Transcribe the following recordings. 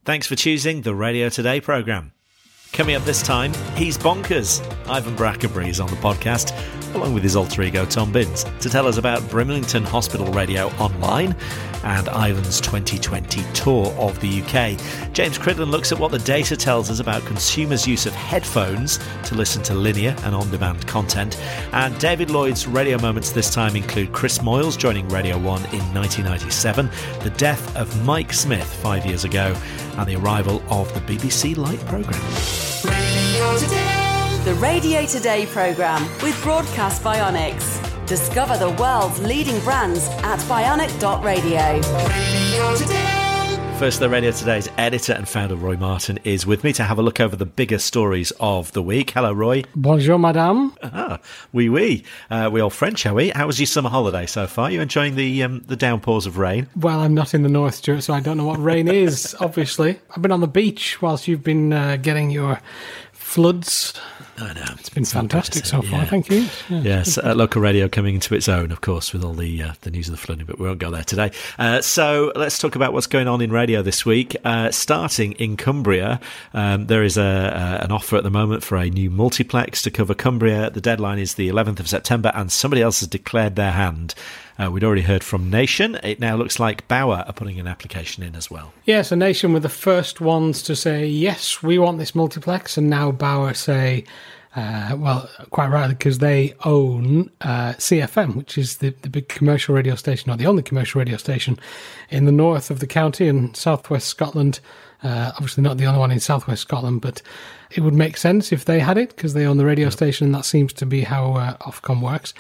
Thanks for choosing the Radio Today programme. Coming up this time, he's bonkers. Ivan Brackenbury is on the podcast, along with his alter ego Tom Binns, to tell us about Brimlington Hospital Radio Online and Ivan's 2020 tour of the UK. James Cridland looks at what the data tells us about consumers' use of headphones to listen to linear and on-demand content. And David Lloyd's radio moments this time include Chris Moyles joining Radio 1 in 1997, the death of Mike Smith 5 years ago, and the arrival of the BBC Light programme. Radio Today. The Radio Today programme with Broadcast Bionics. Discover the world's leading brands at bionic.radio. Radio Today. First, the Radio Today's editor and founder Roy Martin is with me to have a look over the bigger stories of the week. Hello, Roy. Bonjour, madame. Oui. We all French, are we? How was your summer holiday so far? You enjoying the downpours of rain? Well, I'm not in the north, Stuart, so I don't know what rain is, obviously. I've been on the beach whilst you've been getting your floods. I know. It's been fantastic so far, thank you. Yes, local radio coming into its own, of course, with all the news of the flooding, but we won't go there today. So let's talk about what's going on in radio this week. Starting in Cumbria, there is an offer at the moment for a new multiplex to cover Cumbria. The deadline is the 11th of September, and somebody else has declared their hand. We'd already heard from Nation. It now looks like Bauer are putting an application in as well. Yes, so Nation were the first ones to say, yes, we want this multiplex, and now Bauer say, well, quite rightly, because they own CFM, which is the big commercial radio station, or the only commercial radio station in the north of the county in southwest Scotland. Obviously not the only one in southwest Scotland, but it would make sense if they had it, because they own the radio station, and that seems to be how Ofcom works.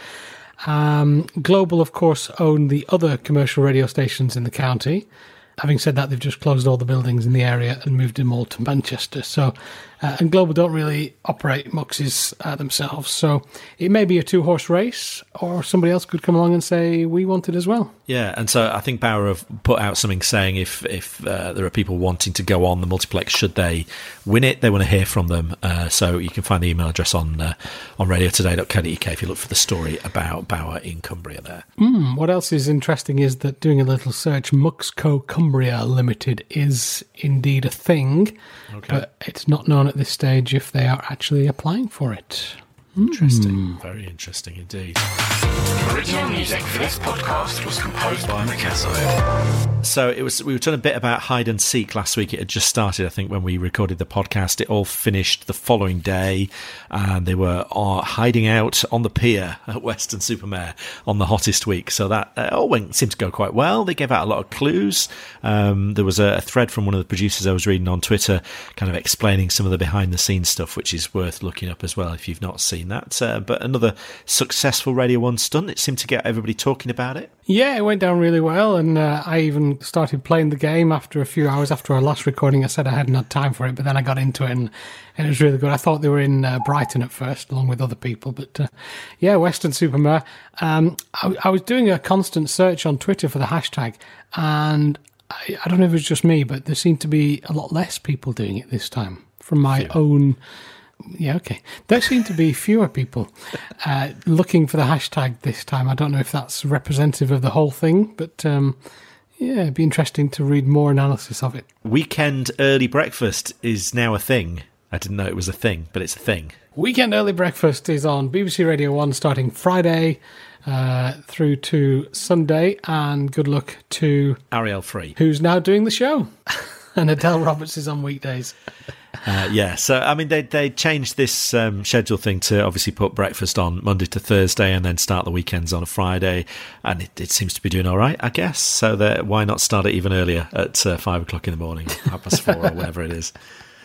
Global, of course, own the other commercial radio stations in the county. Having said that, they've just closed all the buildings in the area and moved them all to Manchester. So, and Global don't really operate MUXes themselves. So it may be a two-horse race, or somebody else could come along and say, we want it as well. Yeah, and so I think Bauer have put out something saying if there are people wanting to go on the multiplex, should they win it, they want to hear from them. So you can find the email address on radiotoday.co.uk if you look for the story about Bauer in Cumbria there. What else is interesting is that doing a little search, MUXco Cumbria Limited is indeed a thing, but it's not known at this stage if they are actually applying for it. Interesting. Very interesting indeed. Original music for this podcast was composed by Mikazo. So we were talking a bit about hide and seek last week. It had just started, I think, when we recorded the podcast. It all finished the following day, and they were hiding out on the pier at Weston-super-Mare on the hottest week. So that all seemed to go quite well. They gave out a lot of clues. There was a thread from one of the producers I was reading on Twitter kind of explaining some of the behind-the-scenes stuff, which is worth looking up as well if you've not seen that. But another successful Radio 1 stunt. It seemed to get everybody talking about it. Yeah, it went down really well, and I even started playing the game after a few hours after our last recording. I said I hadn't had time for it, but then I got into it, and it was really good. I thought they were in Brighton at first, along with other people, but yeah, Weston-super-Mare. I was doing a constant search on Twitter for the hashtag, and I don't know if it was just me, but there seemed to be a lot less people doing it this time from my own... Yeah, okay. There seem to be fewer people looking for the hashtag this time. I don't know if that's representative of the whole thing, but yeah, it'd be interesting to read more analysis of it. Weekend early breakfast is now a thing. I didn't know it was a thing, but it's a thing. Weekend early breakfast is on BBC Radio 1 starting Friday through to Sunday, and good luck to Ariel Free, who's now doing the show. And Adele Roberts is on weekdays. Yeah, so I mean they changed this schedule thing to obviously put breakfast on Monday to Thursday and then start the weekends on a Friday, and it seems to be doing all right, I guess. So why not start it even earlier at 5 o'clock in the morning, 4:30 or whatever it is.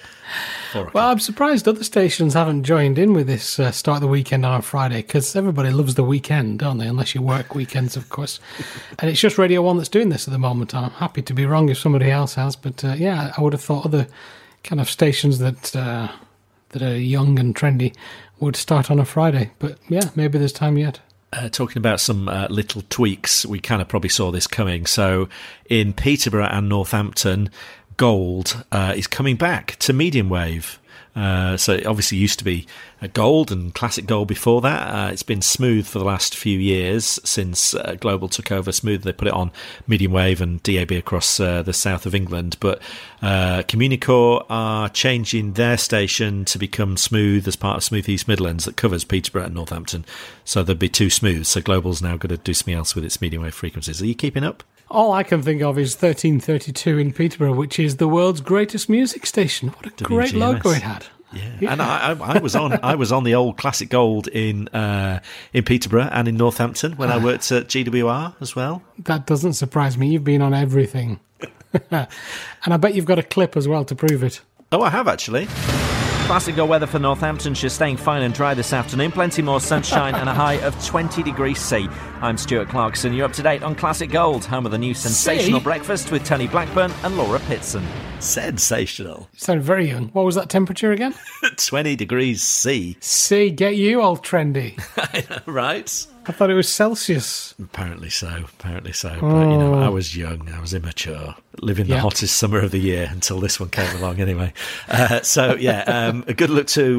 Well, I'm surprised other stations haven't joined in with this start the weekend on a Friday, because everybody loves the weekend, don't they? Unless you work weekends, of course. And it's just Radio 1 that's doing this at the moment. I'm happy to be wrong if somebody else has, but yeah, I would have thought other kind of stations that are young and trendy would start on a Friday. But yeah, maybe there's time yet. Talking about some little tweaks, we kind of probably saw this coming. So in Peterborough and Northampton, gold is coming back to medium wave. So it obviously used to be gold and classic gold before that. It's been smooth for the last few years since Global took over Smooth. They put it on medium wave and DAB across the south of England. But Communicorp are changing their station to become Smooth as part of Smooth East Midlands that covers Peterborough and Northampton. So there'd be two Smooths. So Global's now going to do something else with its medium wave frequencies. Are you keeping up? All I can think of is 1332 in Peterborough, which is the world's greatest music station. What a great WGMS. logo it had. Yeah, and I was on the old classic gold in Peterborough and in Northampton when I worked at GWR as well. That doesn't surprise me. You've been on everything. And I bet you've got a clip as well to prove it. Oh, I have actually. Classic gold weather for Northamptonshire, staying fine and dry this afternoon. Plenty more sunshine and a high of 20 degrees C. I'm Stuart Clarkson. You're up to date on Classic Gold, home of the new Sensational Breakfast with Tony Blackburn and Laura Pitson. Sensational. You sound very young. What was that temperature again? 20 degrees C. C, get you all trendy. I know, right? I thought it was Celsius. Apparently so. But, I was young. I was immature. Living the hottest summer of the year until this one came along anyway. A good look to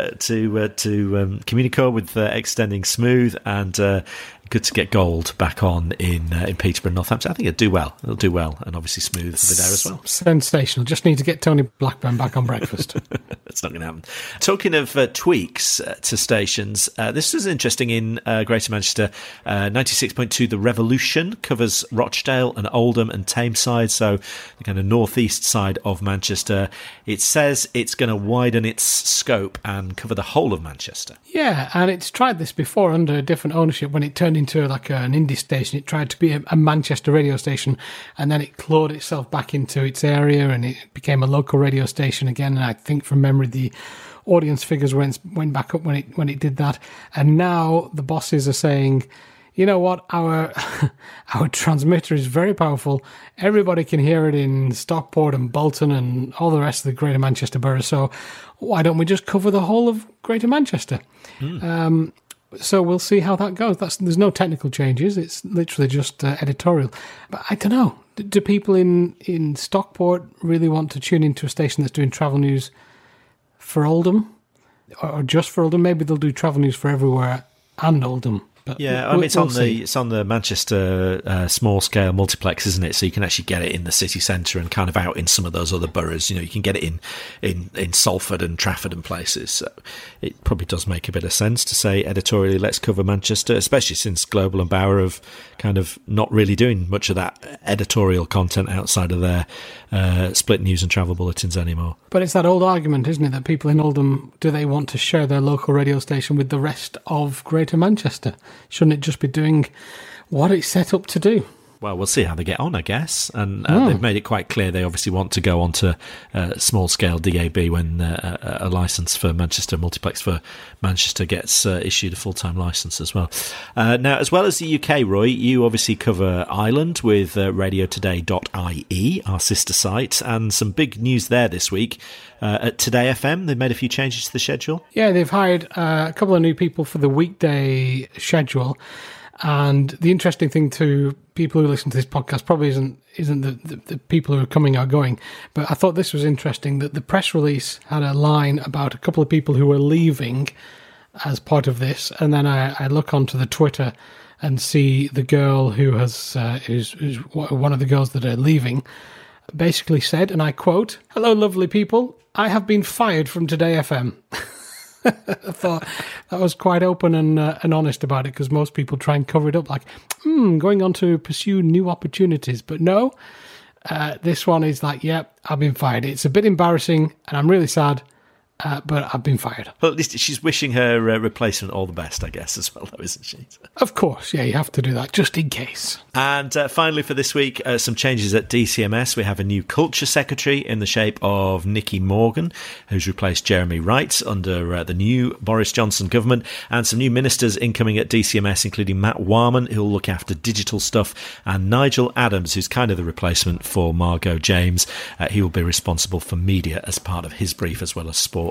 Communicorp with extending Smooth and good to get gold back on in Peterborough and Northampton. I think it'll do well. And obviously Smooth will be there as well. Sensational. Just need to get Tony Blackburn back on breakfast. That's not going to happen. Talking of tweaks to stations, this was interesting in Greater Manchester. 96.2 The Revolution covers Rochdale and Oldham and Tameside, so the kind of northeast side of Manchester. It says it's going to widen its scope and cover the whole of Manchester. Yeah, and it's tried this before under a different ownership when it turned into like an indie station. It tried to be a Manchester radio station, and then it clawed itself back into its area and it became a local radio station again. And I think from memory the audience figures went back up when it did that. And now the bosses are saying, you know what, our transmitter is very powerful. Everybody can hear it in Stockport and Bolton and all the rest of the Greater Manchester borough. So why don't we just cover the whole of Greater Manchester? So we'll see how that goes. There's no technical changes. It's literally just editorial. But I don't know. Do people in Stockport really want to tune into a station that's doing travel news for Oldham? Or just for Oldham? Maybe they'll do travel news for everywhere and Oldham. But it's on the Manchester small scale multiplex, isn't it? So you can actually get it in the city centre and kind of out in some of those other boroughs. You know, you can get it in Salford and Trafford and places. So it probably does make a bit of sense to say editorially, let's cover Manchester, especially since Global and Bauer have kind of not really doing much of that editorial content outside of their split news and travel bulletins anymore. But it's that old argument, isn't it, that people in Oldham, do they want to share their local radio station with the rest of Greater Manchester? Shouldn't it just be doing what it's set up to do? Well, we'll see how they get on, I guess. And they've made it quite clear they obviously want to go on to small-scale DAB when a licence for Manchester, multiplex for Manchester gets issued a full-time licence as well. Now, as well as the UK, Roy, you obviously cover Ireland with radiotoday.ie, our sister site, and some big news there this week. At Today FM, they've made a few changes to the schedule. Yeah, they've hired a couple of new people for the weekday schedule. And the interesting thing to people who listen to this podcast probably isn't the people who are coming or going, but I thought this was interesting that the press release had a line about a couple of people who were leaving as part of this, and then I look onto the Twitter and see the girl who is one of the girls that are leaving basically said, and I quote, "Hello, lovely people. I have been fired from Today FM." I thought that was quite open and honest about it, because most people try and cover it up like, going on to pursue new opportunities. But no, this one is like, I've been fired. It's a bit embarrassing and I'm really sad, but I've been fired. Well, at least she's wishing her replacement all the best, I guess, as well, though, isn't she? Of course, you have to do that, just in case. And finally for this week, some changes at DCMS. We have a new culture secretary in the shape of Nicky Morgan, who's replaced Jeremy Wright under the new Boris Johnson government, and some new ministers incoming at DCMS, including Matt Warman, who'll look after digital stuff, and Nigel Adams, who's kind of the replacement for Margot James. He will be responsible for media as part of his brief, as well as sport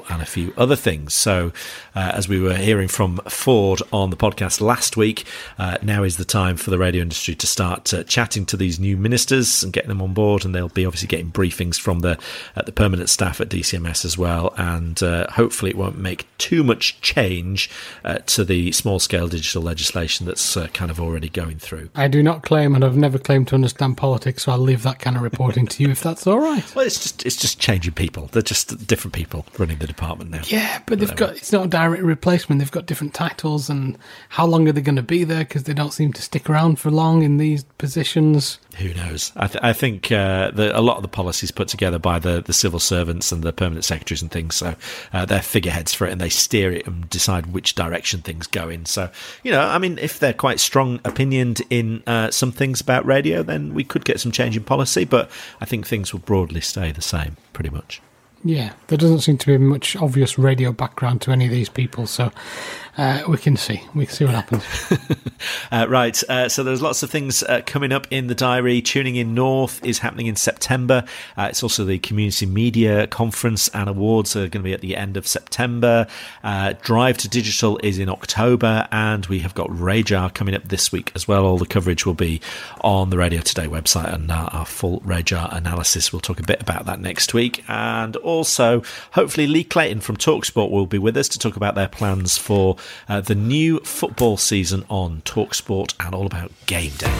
transport and a few other things. So as we were hearing from Ford on the podcast last week, now is the time for the radio industry to start chatting to these new ministers and getting them on board, and they'll be obviously getting briefings from the permanent staff at DCMS as well, and hopefully it won't make too much change to the small-scale digital legislation that's kind of already going through. I do not claim, and I've never claimed to understand politics, so I'll leave that kind of reporting to you if that's all right. Well, it's just changing people. They're just different people running the department now. Yeah, but it's not a direct replacement. They've got different titles, and how long are they going to be there? Because they don't seem to stick around for long in these positions. Who knows? I think a lot of the policies put together by the civil servants and the permanent secretaries and things, so they're figureheads for it, and they steer it and decide which direction things go in. So, I mean, if they're quite strong opinioned in some things about radio, then we could get some change in policy, but I think things will broadly stay the same, pretty much. Yeah, there doesn't seem to be much obvious radio background to any of these people, so we can see what happens. Right, so there's lots of things coming up in the diary. Tuning in North is happening in September. It's also the Community Media Conference and Awards are going to be at the end of September. Drive to Digital is in October, and we have got Radar coming up this week as well. All the coverage will be on the Radio Today website, and our full Radar analysis. We'll talk a bit about that next week. And also, hopefully, Lee Clayton from TalkSport will be with us to talk about their plans for the new football season on TalkSport and all about game day.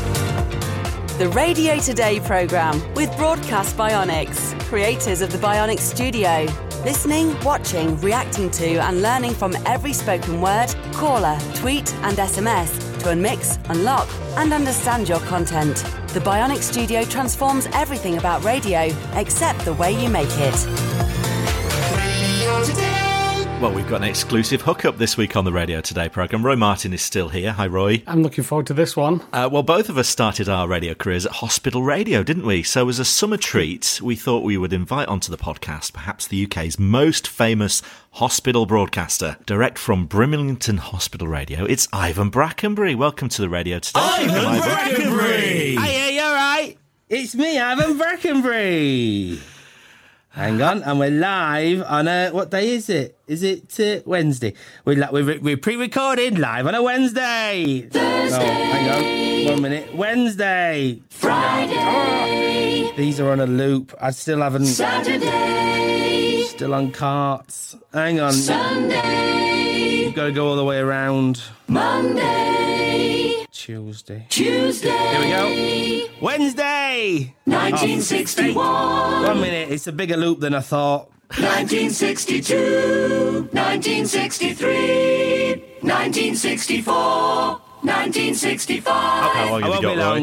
The Radio Today programme with Broadcast Bionics, creators of the Bionics Studio. Listening, watching, reacting to and learning from every spoken word, caller, tweet and SMS to unmix, unlock and understand your content. The Bionics Studio transforms everything about radio except the way you make it. Radio Today. Well, we've got an exclusive hookup this week on the Radio Today programme. Roy Martin is still here. Hi, Roy. I'm looking forward to this one. Well, both of us started our radio careers at Hospital Radio, didn't we? So as a summer treat, we thought we would invite onto the podcast perhaps the UK's most famous hospital broadcaster. Direct from Brimlington Hospital Radio, it's Ivan Brackenbury. Welcome to the Radio Today. Ivan Brackenbury! Hey, you all right? It's me, Ivan Brackenbury. Hang on, and we're live on what day is it? Is it Wednesday? We're pre-recorded live on a Wednesday. Thursday. Oh, hang on, 1 minute. Wednesday. Friday. These are on a loop. I still haven't. Saturday. Still on carts. Hang on. Sunday. You've got to go all the way around. Monday. Tuesday. Here we go. Wednesday. 1961. 1 minute. It's a bigger loop than I thought. 1962. 1963. 1964. 1965. How long I have won't you be got, Roy? long.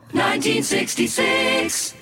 1966.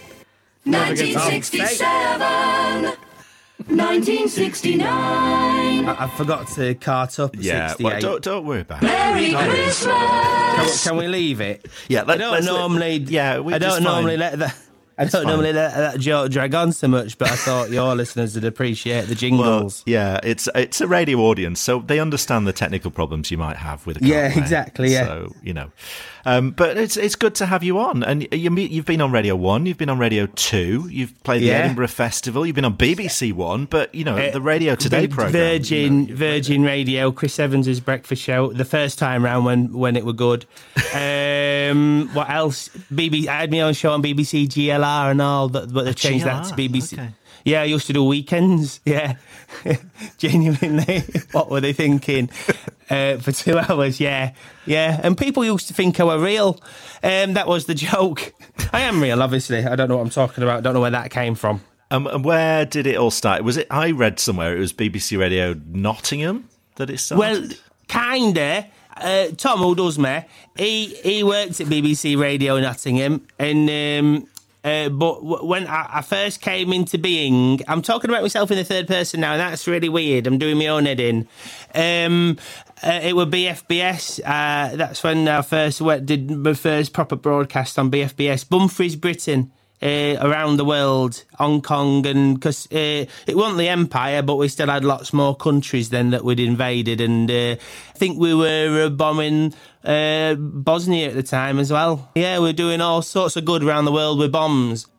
1967. 1969. I forgot to cart up. Yeah, 68. well, don't worry about it. Merry Christmas. Can we leave it? Yeah, I don't normally let that joke drag on so much, but I thought your listeners would appreciate the jingles. Well, yeah, it's a radio audience, so they understand the technical problems you might have with a Yeah, car, exactly, yeah. So, but it's good to have you on. And you've been on Radio 1, you've been on Radio 2, you've played the Edinburgh Festival, you've been on BBC 1, but, the Radio Today programme. Virgin Radio, Chris Evans' breakfast show, the first time round when it were good. What else? I had my own show on BBC GLR and all, but they changed that to BBC. Okay. Yeah, I used to do weekends. Yeah, genuinely. What were they thinking? For 2 hours, yeah. And people used to think I were real. That was the joke. I am real, obviously. I don't know what I'm talking about. I don't know where that came from. And where did it all start? Was it? I read somewhere it was BBC Radio Nottingham that it started. Well, kinda. Tom, who does me, he worked at BBC Radio Nottingham, and but when I first came into being, I'm talking about myself in the third person now, and that's really weird. I'm doing my own heading. It was BFBS. That's when I first did my first proper broadcast on BFBS. Bumfries, Britain. Around the world, Hong Kong, and because it wasn't the empire, but we still had lots more countries then that we'd invaded, and I think we were bombing Bosnia at the time as well. Yeah, we were doing all sorts of good around the world with bombs.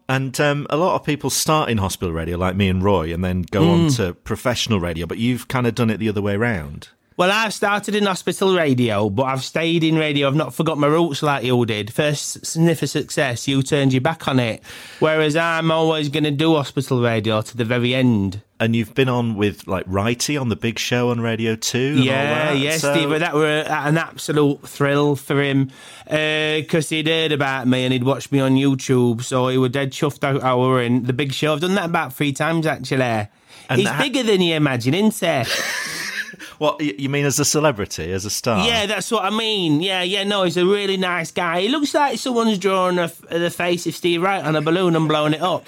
And a lot of people start in hospital radio, like me and Roy, and then go on to professional radio, but you've kind of done it the other way around. Well, I've started in hospital radio, but I've stayed in radio. I've not forgot my roots like you did. First sniff of success, you turned your back on it. Whereas I'm always going to do hospital radio to the very end. And you've been on with, like, Righty on the Big Show on Radio 2 and all that. Steve, that were an absolute thrill for him. Because he'd heard about me and he'd watched me on YouTube, so he was dead chuffed out I were in the Big Show. I've done that about 3 times, actually. And he's bigger than you imagine, isn't he? What, you mean as a celebrity, as a star? Yeah, that's what I mean. No, he's a really nice guy. He looks like someone's drawn the face of Steve Wright on a balloon and blown it up.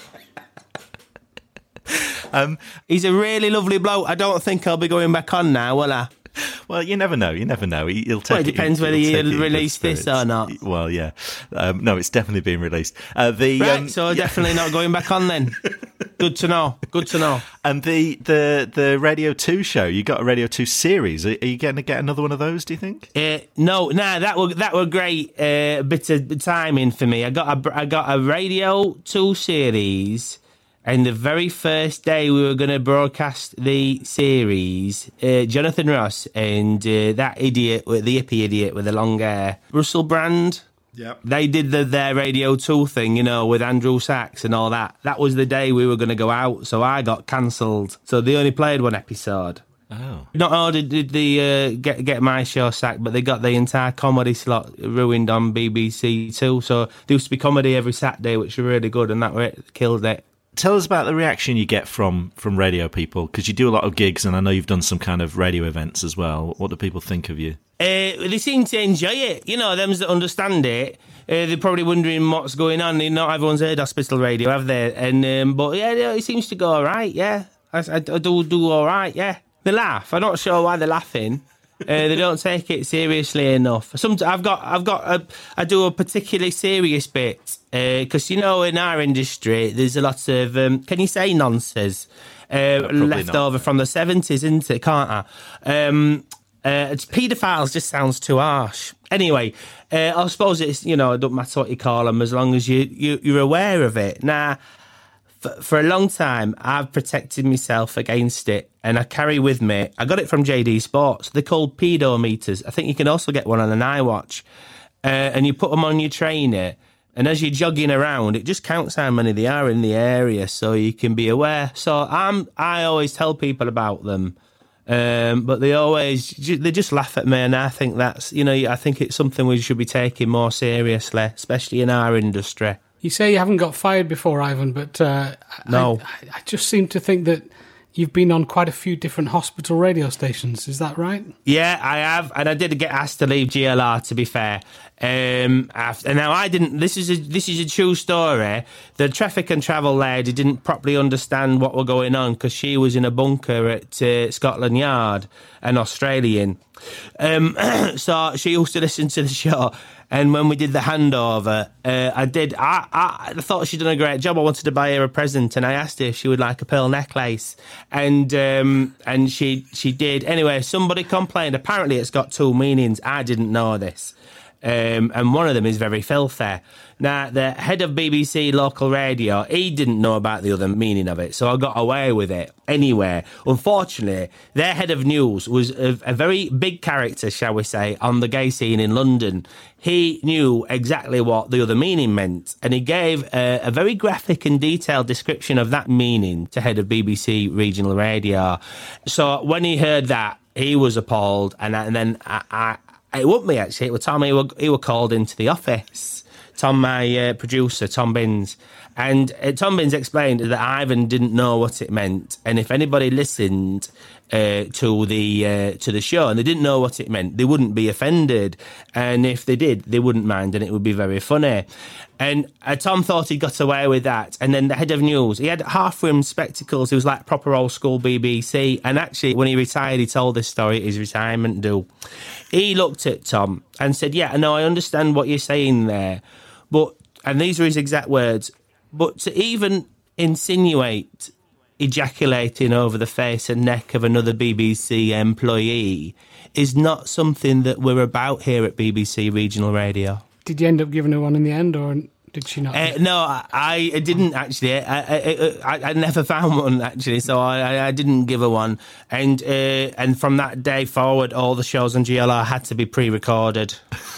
He's a really lovely bloke. I don't think I'll be going back on now, will I? Well, you never know. He'll take it depends whether you release this or not. Well, yeah. No, it's definitely being released. So definitely not going back on then. Good to know. And the Radio 2 show, you got a Radio 2 series. Are you going to get another one of those, do you think? No, that were great bit of timing for me. I got a Radio 2 series. And the very first day we were going to broadcast the series, Jonathan Ross and that idiot, the hippie idiot with the long hair, Russell Brand. Yep. They did their Radio 2 thing, with Andrew Sachs and all that. That was the day we were going to go out, so I got cancelled. So they only played one episode. Oh. Not only did they get my show sacked, but they got the entire comedy slot ruined on BBC 2. So there used to be comedy every Saturday, which was really good, and that killed it. Tell us about the reaction you get from radio people, because you do a lot of gigs, and I know you've done some kind of radio events as well. What do people think of you? They seem to enjoy it. Them that understand it, they're probably wondering what's going on. Not everyone's heard hospital radio, have they? And but it seems to go all right. Yeah, I do all right. Yeah, they laugh. I'm not sure why they're laughing. They don't take it seriously enough. I do a particularly serious bit because in our industry there's a lot of can you say nonsense left over from the 70s, isn't it? Can't I? It's paedophiles just sounds too harsh. Anyway, I suppose it's it don't matter what you call them as long as you're aware of it. Now, for a long time, I've protected myself against it, and I carry with me, I got it from JD Sports, they're called pedometers. I think you can also get one on an iWatch, and you put them on your trainer, and as you're jogging around, it just counts how many there are in the area, so you can be aware. So I always tell people about them, but they just laugh at me, and I think that's, I think it's something we should be taking more seriously, especially in our industry. You say you haven't got fired before, Ivan, but no. I just seem to think that you've been on quite a few different hospital radio stations. Is that right? Yeah, I have, and I did get asked to leave GLR, to be fair. And now I didn't. This is a true story. The traffic and travel lady didn't properly understand what were going on because she was in a bunker at Scotland Yard, an Australian. So she used to listen to the show. And when we did the handover, I thought she'd done a great job. I wanted to buy her a present, and I asked her if she would like a pearl necklace, and she did. Anyway, somebody complained. Apparently, it's got 2 meanings. I didn't know this. And one of them is very filthy. Now, the head of BBC local radio, he didn't know about the other meaning of it, so I got away with it. Anyway, unfortunately, their head of news was a very big character, shall we say, on the gay scene in London. He knew exactly what the other meaning meant, and he gave a very graphic and detailed description of that meaning to head of BBC regional radio. So when he heard that, he was appalled, and then it wasn't me, actually. It was Tom. He were called into the office. Tom, my producer, Tom Binns. And Tom Binns explained that Ivan didn't know what it meant. And if anybody listened to the show and they didn't know what it meant, they wouldn't be offended. And if they did, they wouldn't mind, and it would be very funny. And Tom thought he got away with that. And then the head of news, he had half-rimmed spectacles. He was like proper old-school BBC. And actually, when he retired, he told this story at his retirement do. He looked at Tom and said, yeah, no, I understand what you're saying there. But, and these are his exact words, but to even insinuate ejaculating over the face and neck of another BBC employee is not something that we're about here at BBC Regional Radio. Did you end up giving her one in the end, or did did she not? No, I didn't actually. I never found one actually, so I didn't give her one. And from that day forward, all the shows on GLR had to be pre-recorded.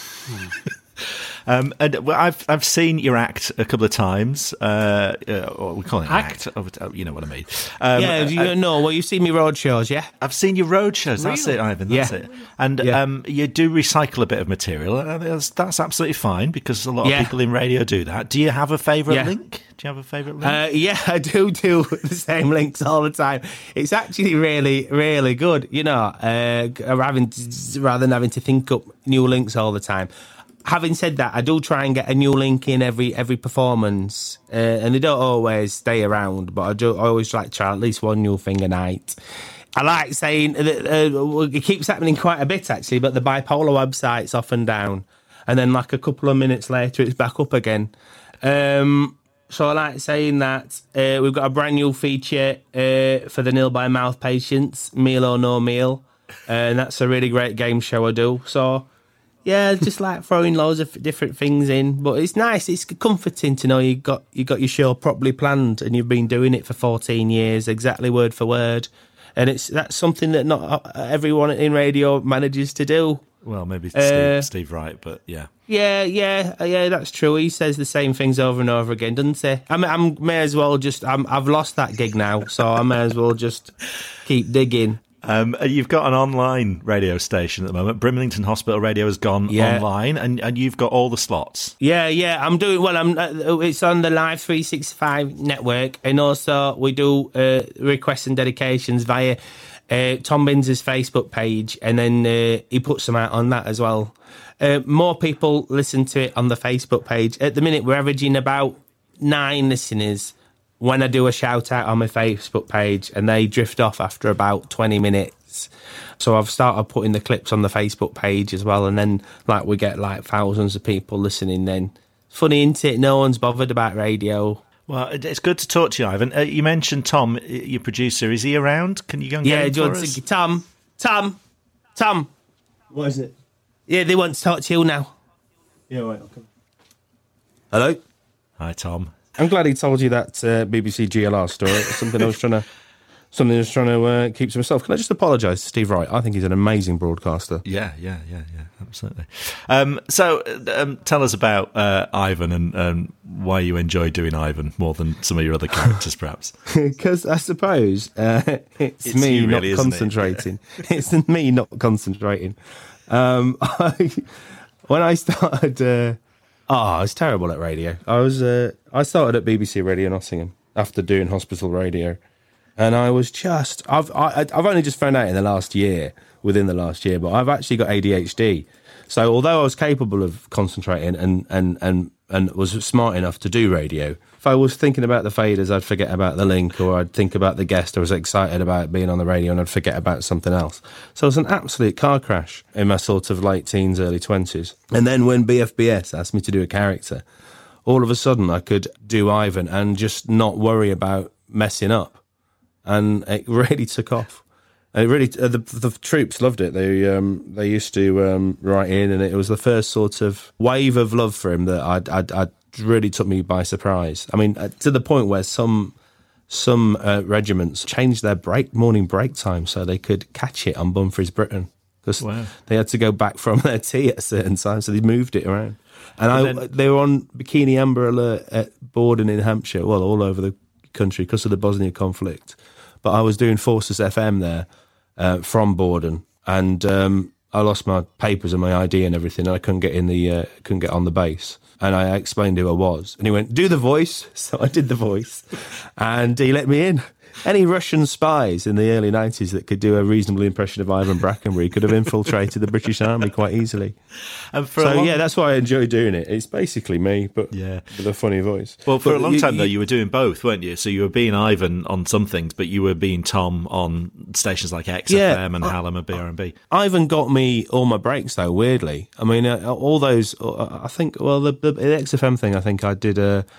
And I've seen your act a couple of times. Or we call it act. You know what I mean. You've seen me road shows, yeah? I've seen your road shows. That's it, Ivan. That's it. And you do recycle a bit of material. That's absolutely fine because a lot of people in radio do that. Do you have a favourite link? Do you have a favourite link? Yeah, I do the same links all the time. It's actually really, really good. Rather than having to think up new links all the time. Having said that, I do try and get a new link in every performance, and they don't always stay around, but I always like to try at least one new thing a night. I like saying that it keeps happening quite a bit, actually, but the Bipolar website's off and down, and then like a couple of minutes later, it's back up again. So I like saying that we've got a brand new feature for the nil by mouth patients, Meal or No Meal, and that's a really great game show I do. So yeah, just like throwing loads of different things in, but it's nice. It's comforting to know you got your show properly planned and you've been doing it for 14 years, exactly word for word, and that's something that not everyone in radio manages to do. Well, maybe Steve Wright, but yeah. Yeah, that's true. He says the same things over and over again, doesn't he? I've lost that gig now, so I may as well just keep digging. You've got an online radio station at the moment. Brimlington Hospital Radio has gone online, and you've got all the slots. Yeah. I'm doing well. It's on the Live 365 network, and also we do requests and dedications via Tom Binns' Facebook page, and then he puts them out on that as well. More people listen to it on the Facebook page. At the minute, we're averaging about 9 listeners when I do a shout out on my Facebook page, and they drift off after about 20 minutes. So I've started putting the clips on the Facebook page as well, and then we get thousands of people listening then. Funny, isn't it? No one's bothered about radio. Well, it's good to talk to you, Ivan. You mentioned Tom, your producer. Is he around? Can you go and get him for us? Tom. What is it? Yeah, they want to talk to you now. Yeah, right, okay. Hello? Hi, Tom. I'm glad he told you that BBC GLR story. It's something I was trying to keep to myself. Can I just apologise to Steve Wright? I think he's an amazing broadcaster. Yeah, absolutely. So tell us about Ivan and why you enjoy doing Ivan more than some of your other characters, perhaps. Because I suppose it's me not concentrating. It's me not concentrating. When I started... I was terrible at radio. I started at BBC Radio Nottingham after doing hospital radio, and I was just I've only just found out within the last year, but I've actually got ADHD. So although I was capable of concentrating and was smart enough to do radio, if I was thinking about the faders, I'd forget about the link, or I'd think about the guest. I was excited about being on the radio, and I'd forget about something else. So it was an absolute car crash in my sort of late teens, early 20s. And then when BFBS asked me to do a character, all of a sudden I could do Ivan and just not worry about messing up. And it really took off. And it really, the troops loved it. They used to write in, and it was the first sort of wave of love for him that I'd really took me by surprise. I mean, to the point where some regiments changed their morning break time so they could catch it on Bumfries Britain, because they had to go back from their tea at a certain time, so they moved it around. And they were on Bikini Amber Alert at Borden in Hampshire, well, all over the country because of the Bosnia conflict. But I was doing Forces FM there from Borden, and I lost my papers and my ID and everything. And I couldn't get on the base. And I explained who I was, and he went, "Do the voice." So I did the voice, and he let me in. Any Russian spies in the early 90s that could do a reasonable impression of Ivan Brackenbury could have infiltrated the British Army quite easily. That's why I enjoy doing it. It's basically me, but with a funny voice. Well, for a long time, though, you were doing both, weren't you? So you were being Ivan on some things, but you were being Tom on stations like XFM and Hallam and BRB. Ivan got me all my breaks, though, weirdly. I mean, all those, I think, well, the XFM thing, I think I did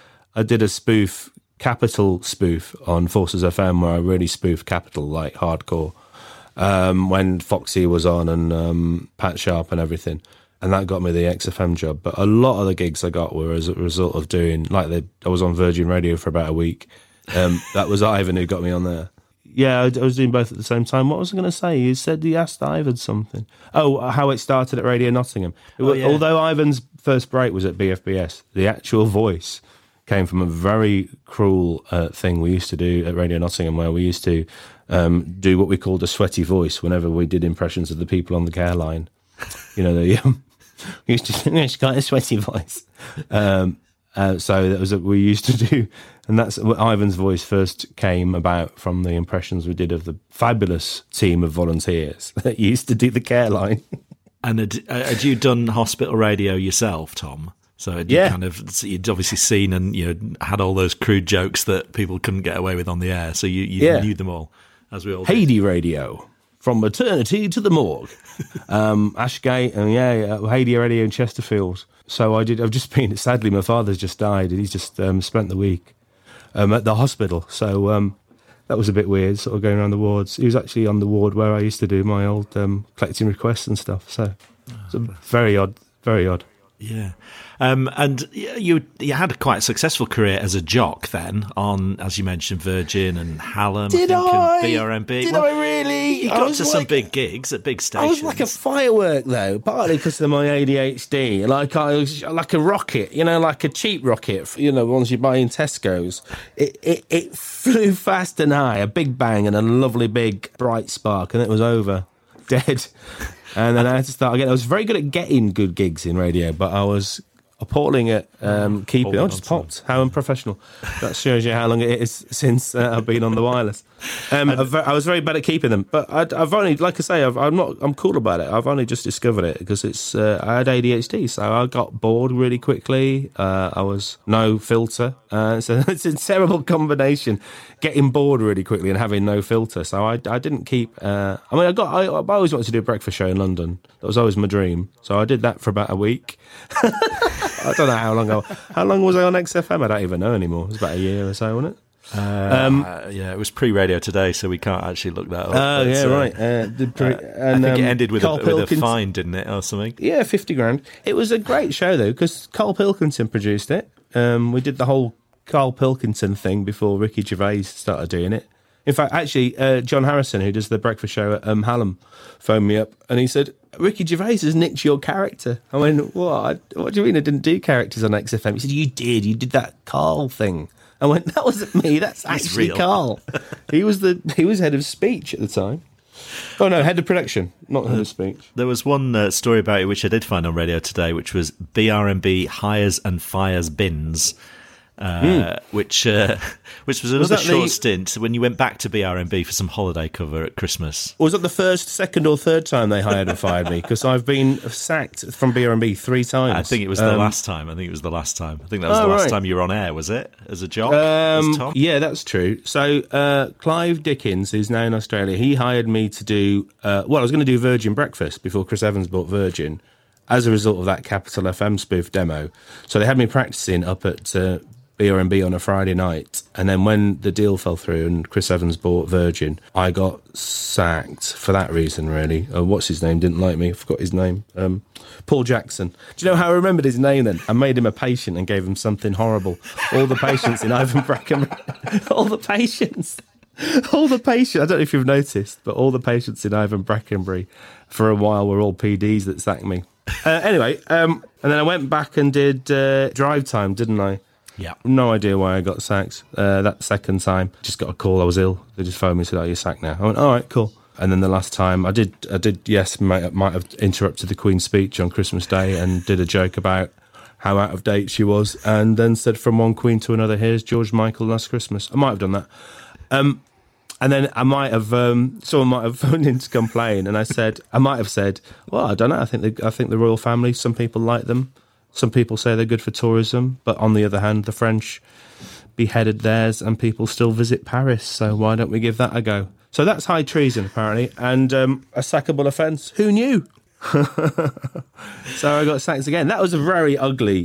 a spoof, Capital spoof on Forces FM, where I really spoofed Capital like hardcore, when Foxy was on and Pat Sharp and everything. and that got me the XFM job. But a lot of the gigs I got were as a result of doing, I was on Virgin Radio for about a week. That was Ivan who got me on there. Yeah, I was doing both at the same time. What was I going to say? You asked Ivan something. Oh, how it started at Radio Nottingham. Although Ivan's first break was at BFBS, the actual voice came from a very cruel thing we used to do at Radio Nottingham, where we used to do what we called a sweaty voice whenever we did impressions of the people on the care line. We used to got a sweaty voice. So that was what we used to do, and that's what Ivan's voice first came about from the impressions we did of the fabulous team of volunteers that used to do the care line. And had you done hospital radio yourself, Tom? So you'd obviously seen and had all those crude jokes that people couldn't get away with on the air. So you knew them all, as we all did. Hady Radio, from maternity to the morgue, Ashgate, and Hady Radio in Chesterfield. So I've just been. Sadly, my father's just died, and he's just spent the week at the hospital. So that was a bit weird, sort of going around the wards. He was actually on the ward where I used to do my old collecting requests and stuff. So it's very odd, very odd. Yeah. And you had quite a successful career as a jock then on, as you mentioned, Virgin and Hallam, and BRMB. Did I really? You got to some big gigs at big stations. I was like a firework though, partly because of my ADHD. Like I was like a rocket, like a cheap rocket, ones you buy in Tesco's. It flew fast and high, a big bang and a lovely big bright spark, and it was over, dead. And then I had to start again. I was very good at getting good gigs in radio, but I was appalling at keeping. I just popped. How unprofessional. That shows you how long it is since I've been on the wireless. I was very bad at keeping them, but I've only, like I say, I'm cool about it. I've only just discovered it because I had ADHD, so I got bored really quickly. I was no filter, so it's a terrible combination, getting bored really quickly and having no filter. So I didn't keep. I always wanted to do a breakfast show in London. That was always my dream. So I did that for about a week. I don't know how long was I on XFM? I don't even know anymore. It was about a year or so, wasn't it? It was pre-Radio Today, so we can't actually look that up. Oh, yeah, right. I think it ended with a fine, didn't it, or something? Yeah, 50 grand. It was a great show, though, because Carl Pilkington produced it. We did the whole Carl Pilkington thing before Ricky Gervais started doing it. In fact, actually, John Harrison, who does the breakfast show at Hallam, phoned me up, and he said, Ricky Gervais has nicked your character. I went, what? What do you mean I didn't do characters on XFM? He said, you did that Carl thing. I went, that wasn't me, that's actually real. Carl. He was head of speech at the time. Oh no, head of production, not head of speech. There was one story about it which I did find on Radio Today, which was BRMB hires and fires bins. Which was another short stint when you went back to BRMB for some holiday cover at Christmas. Was it the first, second or third time they hired and fired me? Because I've been sacked from BRMB 3 times. I think it was the last time. I think that was the last time you were on air, was it? As a jock? Yeah, that's true. So Clive Dickens, who's now in Australia, he hired me to do... I was going to do Virgin Breakfast before Chris Evans bought Virgin as a result of that Capital FM spoof demo. So they had me practising up at... BRMB on a Friday night, and then when the deal fell through and Chris Evans bought Virgin, I got sacked for that reason, really. What's his name? Didn't like me. I forgot his name. Paul Jackson. Do you know how I remembered his name then? I made him a patient and gave him something horrible. All the patients in Ivan Brackenbury. All the patients. I don't know if you've noticed, but all the patients in Ivan Brackenbury for a while were all PDs that sacked me. Anyway, and then I went back and did Drive Time, didn't I? Yeah. No idea why I got sacked that second time. Just got a call, I was ill. They just phoned me and said, you're sacked now. I went, all right, cool. And then the last time I did might have interrupted the Queen's speech on Christmas Day and did a joke about how out of date she was, and then said from one Queen to another, here's George Michael Last Christmas. I might have done that. And then I might have, someone might have phoned in to complain, and I might have said, well, I don't know, I think the royal family, some people like them. Some people say they're good for tourism, but on the other hand, the French beheaded theirs and people still visit Paris, so why don't we give that a go? So that's high treason, apparently, and a sackable offence. Who knew? So I got sacked again. That was a very ugly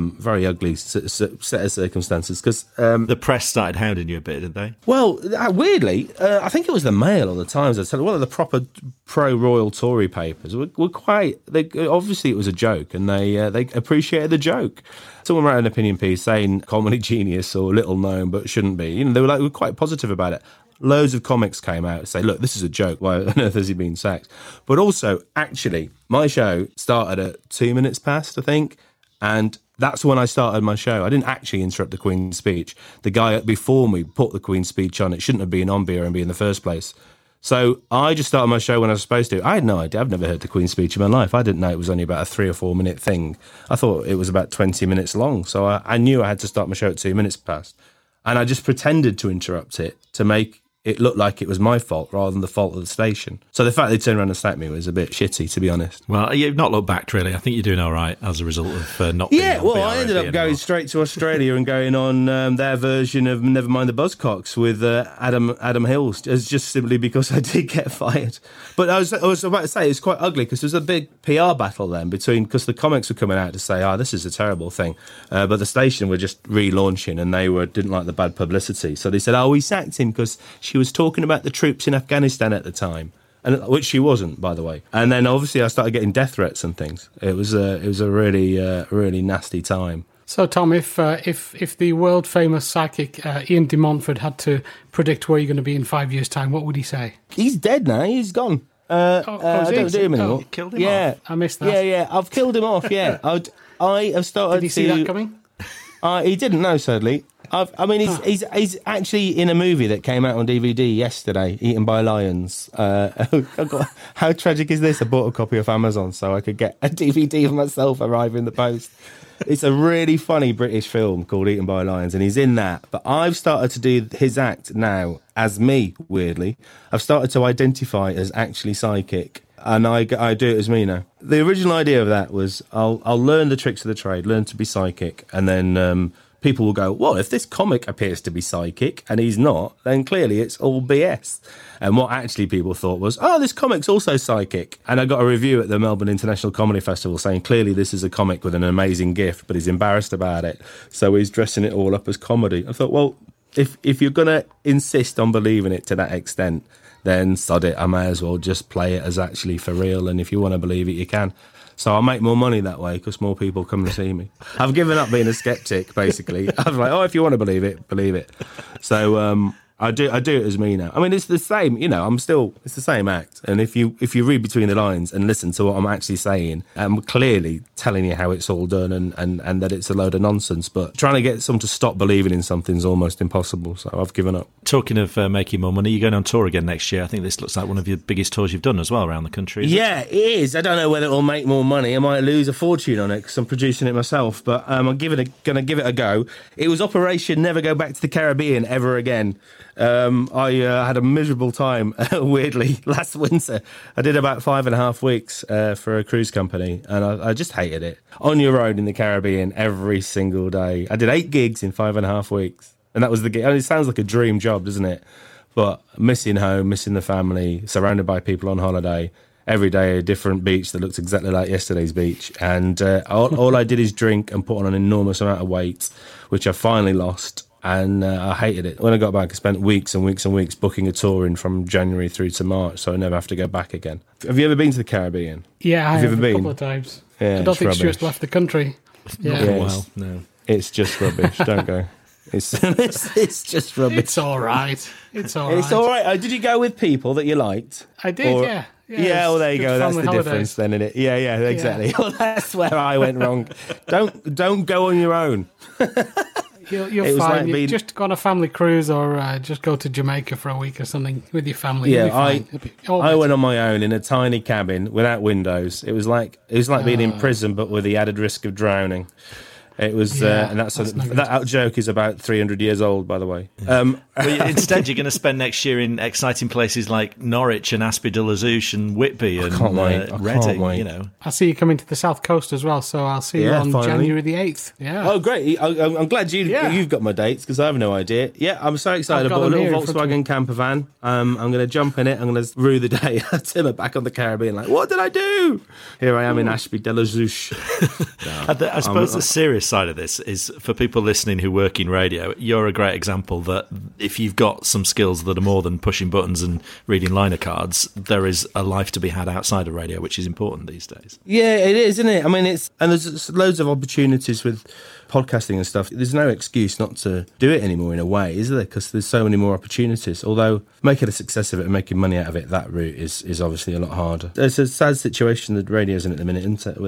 set of circumstances because the press started hounding you a bit, did they? Well, weirdly, I think it was the Mail or the Times. I said one of the proper pro-royal Tory papers were quite. Obviously, it was a joke, and they appreciated the joke. Someone wrote an opinion piece saying comedy genius or little known, but shouldn't be. You know, they were quite positive about it. Loads of comics came out and say, look, this is a joke. Why on earth has he been sacked? But also, actually, my show started at 2 minutes past, I think. And that's when I started my show. I didn't actually interrupt the Queen's speech. The guy before me put the Queen's speech on. It shouldn't have been on BRMB in the first place. So I just started my show when I was supposed to. I had no idea. I've never heard the Queen's speech in my life. I didn't know it was only about a 3 or 4 minute thing. I thought it was about 20 minutes long. So I knew I had to start my show at 2 minutes past. And I just pretended to interrupt it to make it looked like it was my fault rather than the fault of the station. So the fact they turned around and sacked me was a bit shitty, to be honest. Well, you've not looked back, really. I think you're doing all right as a result of not being on I ended up going straight to Australia and going on their version of Nevermind the Buzzcocks with Adam Hills, just simply because I did get fired. But I was about to say, it's quite ugly because there was a big PR battle then because the comics were coming out to say, this is a terrible thing. But the station were just relaunching and they didn't like the bad publicity. So they said, we sacked him because she was talking about the troops in Afghanistan at the time, and which she wasn't, by the way. And then obviously I started getting death threats and things. It was a really nasty time. So Tom, if the world famous psychic Ian de Montfort had to predict where you're going to be in 5 years' time, what would he say? He's dead now. He's gone. I don't do him anymore. You killed him off. I missed that. Yeah. I've killed him off. Yeah. I have started. Did he see that coming? He didn't know, sadly. He's actually in a movie that came out on DVD yesterday, Eaten by Lions. How tragic is this? I bought a copy off Amazon so I could get a DVD of myself arrive in the post. It's a really funny British film called Eaten by Lions, and he's in that. But I've started to do his act now as me, weirdly. I've started to identify as actually psychic, and I do it as me now. The original idea of that was I'll learn the tricks of the trade, learn to be psychic, and then people will go, well, if this comic appears to be psychic and he's not, then clearly it's all BS. And what actually people thought was, this comic's also psychic. And I got a review at the Melbourne International Comedy Festival saying, clearly this is a comic with an amazing gift, but he's embarrassed about it. So he's dressing it all up as comedy. I thought, well, if you're going to insist on believing it to that extent, then sod it. I may as well just play it as actually for real. And if you want to believe it, you can. So I'll make more money that way because more people come to see me. I've given up being a skeptic, basically. I was like, if you want to believe it, believe it. So I do it as me now. I mean, it's the same, it's the same act. And if you read between the lines and listen to what I'm actually saying, I'm clearly telling you how it's all done and that it's a load of nonsense. But trying to get someone to stop believing in something is almost impossible. So I've given up. Talking of making more money, you're going on tour again next year. I think this looks like one of your biggest tours you've done as well around the country. Yeah, it is. I don't know whether it will make more money. I might lose a fortune on it because I'm producing it myself. But I'm going to give it a go. It was Operation Never Go Back to the Caribbean Ever Again. I had a miserable time, weirdly, last winter. I did about 5.5 weeks for a cruise company, and I just hated it. On your own in the Caribbean every single day. I did 8 gigs in 5.5 weeks, and that was the gig. It sounds like a dream job, doesn't it? But missing home, missing the family, surrounded by people on holiday, every day a different beach that looks exactly like yesterday's beach. And all I did is drink and put on an enormous amount of weight, which I finally lost. And I hated it. When I got back, I spent weeks and weeks and weeks booking a tour in from January through to March, so I never have to go back again. Have you ever been to the Caribbean? Yeah, I have a couple of times. Yeah, I don't think Stuart's left the country. Not for a while, no. It's just rubbish. Don't go. It's just rubbish. It's all right. It's all right. It's all right. Did you go with people that you liked? I did, yeah. Yeah, well, there you go. That's the difference then, isn't it? Yeah, exactly. Yeah. Well, that's where I went wrong. Don't go on your own. You'll find you just go on a family cruise or just go to Jamaica for a week or something with your family. Yeah, I went on my own in a tiny cabin without windows. It was like being in prison, but with the added risk of drowning. It was, and that joke is about 300 years old, by the way. Yeah. Instead, you're going to spend next year in exciting places like Norwich and Aspie de la Zouch and Whitby and Reading. You know, I see you coming to the South Coast as well, so I'll see you on January the 8th. Yeah. Oh, great! I'm glad you've got my dates because I have no idea. Yeah, I'm so excited. I bought a little Volkswagen camper van. I'm going to jump in it. I'm going to rue the day I turn my back on the Caribbean. Like, what did I do? Here I am in Aspie de la Zouch. I suppose the serious side of this is for people listening who work in radio. You're a great example that if you've got some skills that are more than pushing buttons and reading liner cards, there is a life to be had outside of radio, which is important these days. Yeah, it is, isn't it? I mean, there's loads of opportunities with podcasting and stuff. There's no excuse not to do it anymore in a way, is there? Because there's so many more opportunities. Although making a success of it and making money out of it, that route is obviously a lot harder. It's a sad situation that radio's in at the minute, isn't it?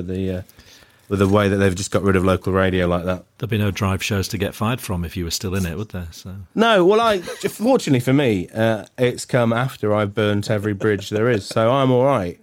With the way that they've just got rid of local radio like that. There'd be no drive shows to get fired from if you were still in it, would there? So. No, well, fortunately for me, it's come after I've burnt every bridge there is, so I'm all right.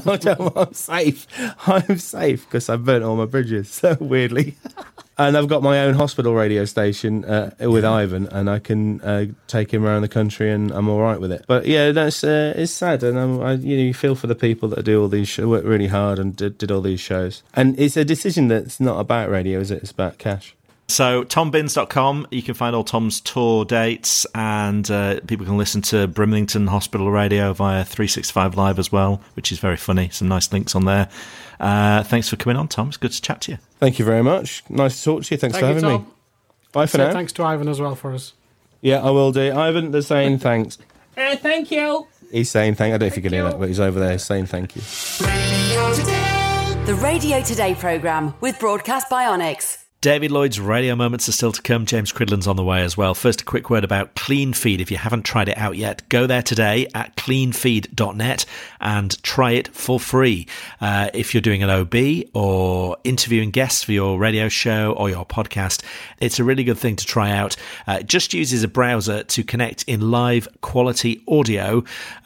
I'm safe. I'm safe because I've burnt all my bridges, so weirdly. And I've got my own hospital radio station with Ivan, and I can take him around the country, and I'm all right with it. But yeah, it's sad, and you feel for the people that do all these work really hard and did all these shows. And it's a decision that's not about radio, is it? It's about cash. So tombins.com, you can find all Tom's tour dates, and people can listen to Brimlington Hospital Radio via 365 Live as well, which is very funny. Some nice links on there. Thanks for coming on, Tom. It's good to chat to you. Thank you very much. Nice to talk to you. Thanks for having me. Bye for now. Thanks to Ivan as well for us. Yeah, I will do. Ivan, they're saying thanks. Thank you. He's saying thank you. I don't know if you can hear that, but he's over there saying thank you. Radio Today. The Radio Today programme with Broadcast Bionics. David Lloyd's radio moments are still to come. James Cridland's on the way as well. First, a quick word about CleanFeed. If you haven't tried it out yet, go there today at cleanfeed.net and try it for free. If you're doing an OB or interviewing guests for your radio show or your podcast, it's a really good thing to try out. It just uses a browser to connect in live quality audio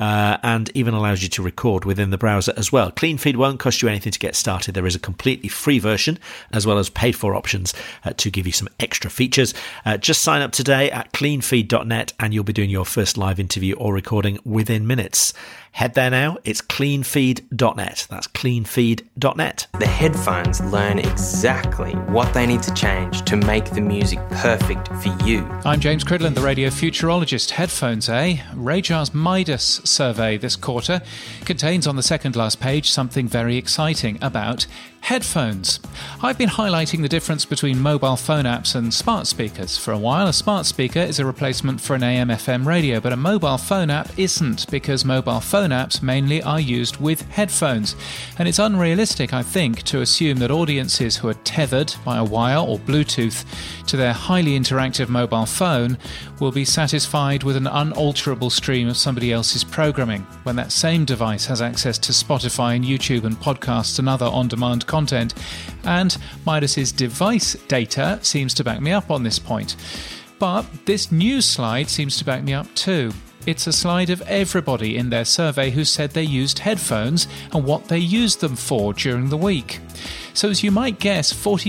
and even allows you to record within the browser as well. CleanFeed won't cost you anything to get started. There is a completely free version as well as paid for options to give you some extra features. Just sign up today at cleanfeed.net and you'll be doing your first live interview or recording within minutes. Head there now. It's cleanfeed.net. That's cleanfeed.net. The headphones learn exactly what they need to change to make the music perfect for you. I'm James Cridland, the radio futurologist. Headphones, eh? Rajar's Midas survey this quarter contains on the second last page something very exciting about headphones. I've been highlighting the difference between mobile phone apps and smart speakers for a while. A smart speaker is a replacement for an AM/FM radio, but a mobile phone app isn't, because mobile phone apps mainly are used with headphones. And it's unrealistic, I think, to assume that audiences who are tethered by a wire or Bluetooth to their highly interactive mobile phone will be satisfied with an unalterable stream of somebody else's programming, when that same device has access to Spotify and YouTube and podcasts and other on-demand content. And Midas's device data seems to back me up on this point. But this news slide seems to back me up too. It's a slide of everybody in their survey who said they used headphones and what they used them for during the week. So as you might guess,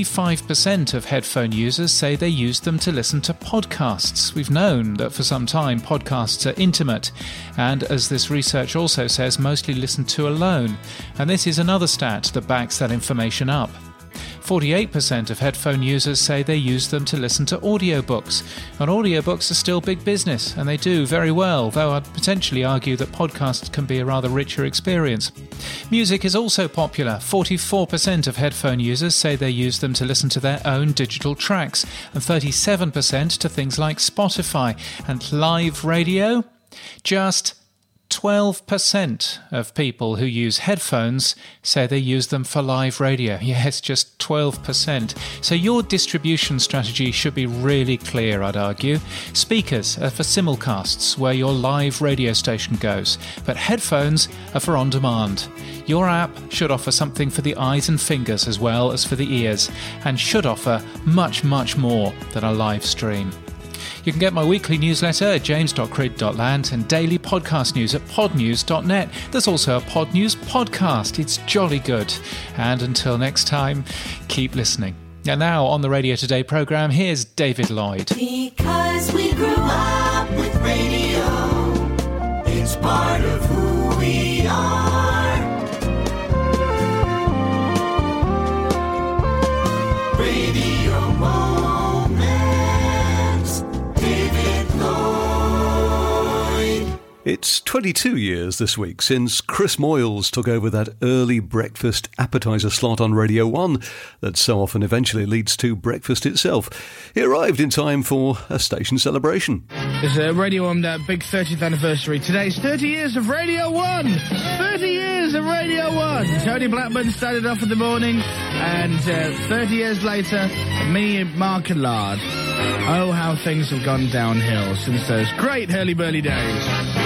45% of headphone users say they used them to listen to podcasts. We've known that for some time podcasts are intimate, and as this research also says, mostly listened to alone. And this is another stat that backs that information up. 48% of headphone users say they use them to listen to audiobooks. And audiobooks are still big business, and they do very well, though I'd potentially argue that podcasts can be a rather richer experience. Music is also popular. 44% of headphone users say they use them to listen to their own digital tracks, and 37% to things like Spotify. And live radio? Just 12% of people who use headphones say they use them for live radio. Yes, just 12%. So your distribution strategy should be really clear, I'd argue. Speakers are for simulcasts, where your live radio station goes, but headphones are for on-demand. Your app should offer something for the eyes and fingers as well as for the ears, and should offer much, much more than a live stream. You can get my weekly newsletter at james.crid.land and daily podcast news at podnews.net. There's also a Pod News podcast. It's jolly good. And until next time, keep listening. And now on the Radio Today programme, here's David Lloyd. Because we grew up with radio, it's part of who we are. Radio Moments, David Lloyd. It's 22 years this week since Chris Moyles took over that early breakfast appetiser slot on Radio 1 that so often eventually leads to breakfast itself. He arrived in time for a station celebration. It's Radio 1 big 30th anniversary. Today's 30 years of Radio 1! 30 years of Radio 1! Tony Blackburn started off in the morning, and 30 years later, me, Mark and Lard. Oh, how things have gone downhill since those great hurly-burly days.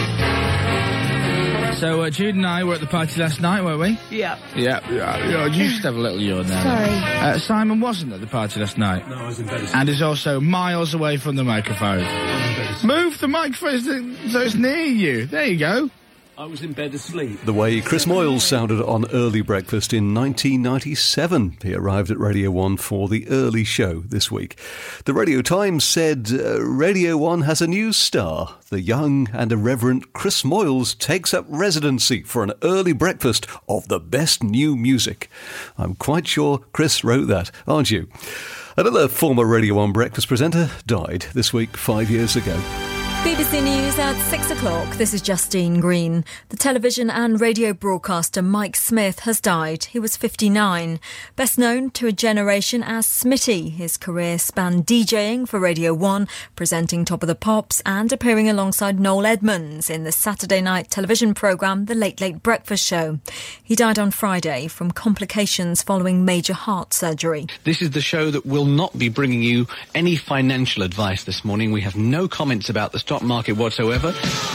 So, Jude and I were at the party last night, weren't we? Yeah. Yeah. You just have a little yawn now. Sorry. Simon wasn't at the party last night. No, I was in bed asleep. And is also miles away from the microphone. Move the microphone so it's near you. There you go. I was in bed asleep. The way Chris Moyles sounded on Early Breakfast in 1997. He arrived at Radio 1 for the early show this week. The Radio Times said Radio 1 has a new star. The young and irreverent Chris Moyles takes up residency for an early breakfast of the best new music. I'm quite sure Chris wrote that, aren't you? Another former Radio 1 breakfast presenter died this week 5 years ago. BBC News at 6 o'clock. This is Justine Green. The television and radio broadcaster Mike Smith has died. He was 59. Best known to a generation as Smitty. His career spanned DJing for Radio 1, presenting Top of the Pops and appearing alongside Noel Edmonds in the Saturday night television programme The Late Late Breakfast Show. He died on Friday from complications following major heart surgery. This is the show that will not be bringing you any financial advice this morning. We have no comments about the stock market whatsoever.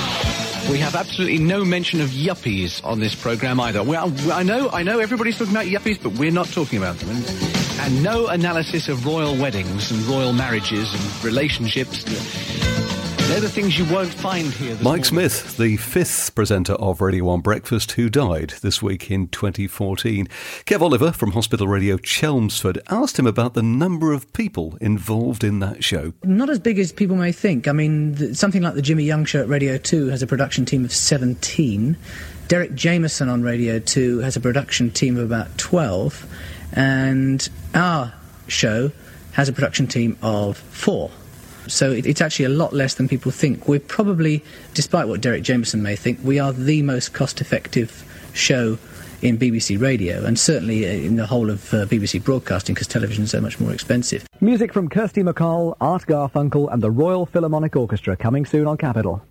We have absolutely no mention of yuppies on this programme either. Well, I know everybody's talking about yuppies, but we're not talking about them. And no analysis of royal weddings and royal marriages and relationships. They're the things you won't find here. Mike Smith, the fifth presenter of Radio 1 Breakfast, who died this week in 2014. Kev Oliver from Hospital Radio Chelmsford asked him about the number of people involved in that show. Not as big as people may think. I mean, something like the Jimmy Young Show at Radio 2 has a production team of 17. Derek Jameson on Radio 2 has a production team of about 12. And our show has a production team of 4. So it's actually a lot less than people think. We're probably, despite what Derek Jameson may think, we are the most cost-effective show in BBC Radio, and certainly in the whole of BBC broadcasting, because television is so much more expensive. Music from Kirsty MacColl, Art Garfunkel and the Royal Philharmonic Orchestra coming soon on Capital.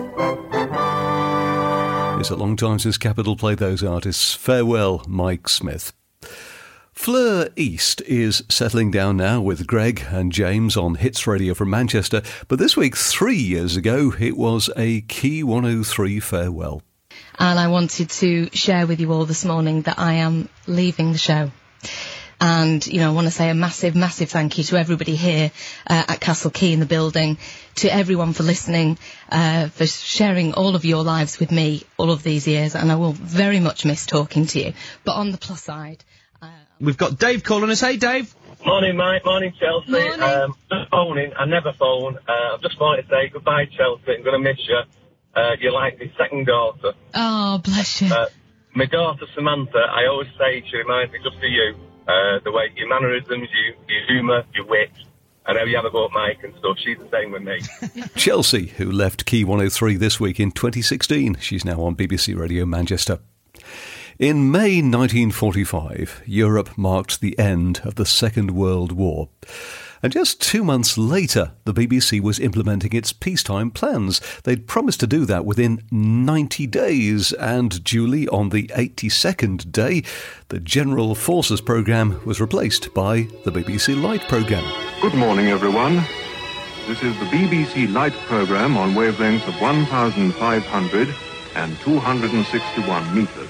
It's a long time since Capital played those artists. Farewell, Mike Smith. Fleur East is settling down now with Greg and James on Hits Radio from Manchester, but this week, 3 years ago, it was a Key 103 farewell. And I wanted to share with you all this morning that I am leaving the show. And, I want to say a massive, massive thank you to everybody here at Castle Key in the building, to everyone for listening, for sharing all of your lives with me all of these years, and I will very much miss talking to you. But on the plus side... We've got Dave calling us. Hey, Dave. Morning, mate. Morning, Chelsea. Morning. Just phoning. I never phone. I just wanted to say goodbye, Chelsea. I'm going to miss you. You're like my second daughter. Oh, bless you. My daughter, Samantha, I always say she reminds me just of you. The way your mannerisms, your humour, your wit, and how you have a go at Mike and stuff. She's the same with me. Chelsea, who left Key 103 this week in 2016. She's now on BBC Radio Manchester. In May 1945, Europe marked the end of the Second World War. And just 2 months later, the BBC was implementing its peacetime plans. They'd promised to do that within 90 days, and duly on the 82nd day, the General Forces programme was replaced by the BBC Light programme. Good morning, everyone. This is the BBC Light programme on wavelengths of 1,500 and 261 metres.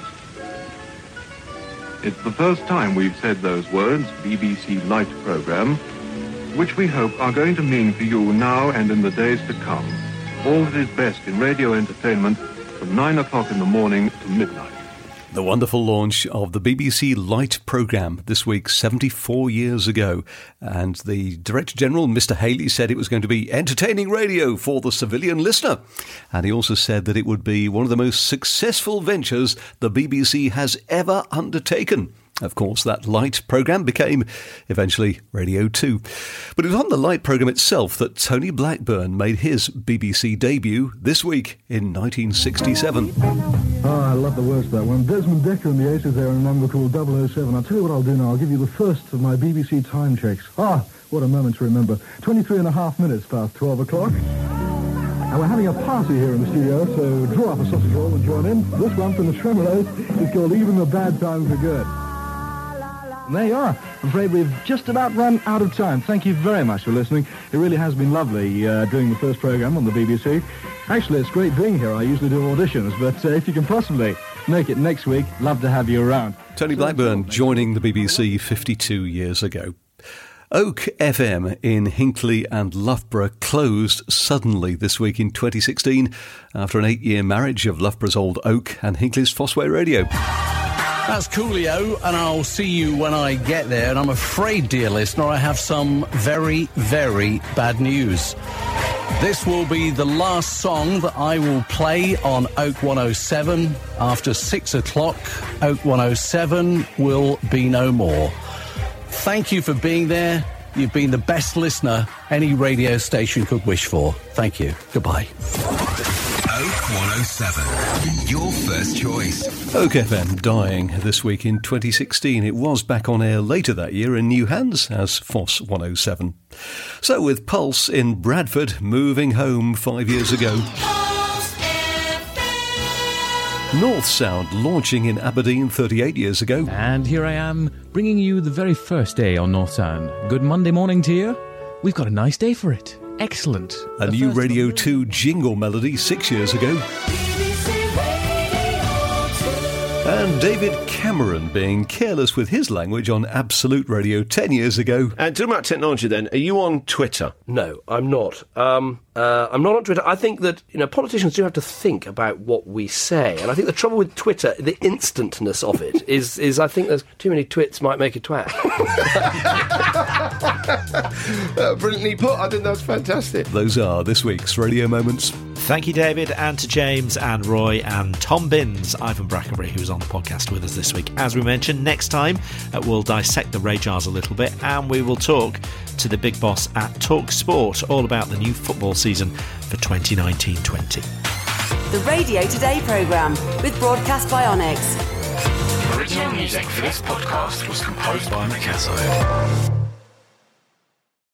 It's the first time we've said those words, BBC Light programme, which we hope are going to mean for you now and in the days to come all that is best in radio entertainment from 9 o'clock in the morning to midnight. The wonderful launch of the BBC Light programme this week, 74 years ago. And the Director General, Mr. Haley, said it was going to be entertaining radio for the civilian listener. And he also said that it would be one of the most successful ventures the BBC has ever undertaken. Of course, that Light programme became eventually Radio 2. But it was on the Light programme itself that Tony Blackburn made his BBC debut this week in 1967. Oh, I love the words of that one. Desmond Decker and the Aces there in a number called 007. I'll tell you what I'll do now. I'll give you the first of my BBC time checks. Ah, what a moment to remember. 23 and a half minutes past 12 o'clock. And we're having a party here in the studio, so draw up a sausage roll and join in. This one from the Tremolos is called Even the Bad Times Are Good. And there you are. I'm afraid we've just about run out of time. Thank you very much for listening. It really has been lovely doing the first programme on the BBC. Actually, it's great being here. I usually do auditions, but if you can possibly make it next week, love to have you around. Tony Blackburn joining the BBC 52 years ago. Oak FM in Hinckley and Loughborough closed suddenly this week in 2016 after an 8-year marriage of Loughborough's Old Oak and Hinckley's Fossway Radio. That's Coolio, and I'll see you when I get there. And I'm afraid, dear listener, I have some very, very bad news. This will be the last song that I will play on Oak 107. After 6 o'clock, Oak 107 will be no more. Thank you for being there. You've been the best listener any radio station could wish for. Thank you. Goodbye. Oak 107, your first choice. Oak FM dying this week in 2016. It was back on air later that year in new hands as Foss 107. So with Pulse in Bradford moving home 5 years ago. North Sound launching in Aberdeen 38 years ago. And here I am bringing you the very first day on North Sound. Good Monday morning to you. We've got a nice day for it. Excellent. A new Radio 2 jingle melody 6 years ago. And David Cameron being careless with his language on Absolute Radio 10 years ago. And talking about technology then, are you on Twitter? No, I'm not. I'm not on Twitter. I think that, politicians do have to think about what we say. And I think the trouble with Twitter, the instantness of it, is I think there's too many twits might make a twat. Brilliantly put. I think that's fantastic. Those are this week's Radio Moments. Thank you, David, and to James and Roy and Tom Binns, Ivan Brackenbury, who was on the podcast with us this week. As we mentioned, next time we'll dissect the Rajars a little bit and we will talk to the big boss at Talk Sport all about the new football season for 2019-20. The Radio Today programme with Broadcast Bionics. Original music for this podcast was composed by Mikazo.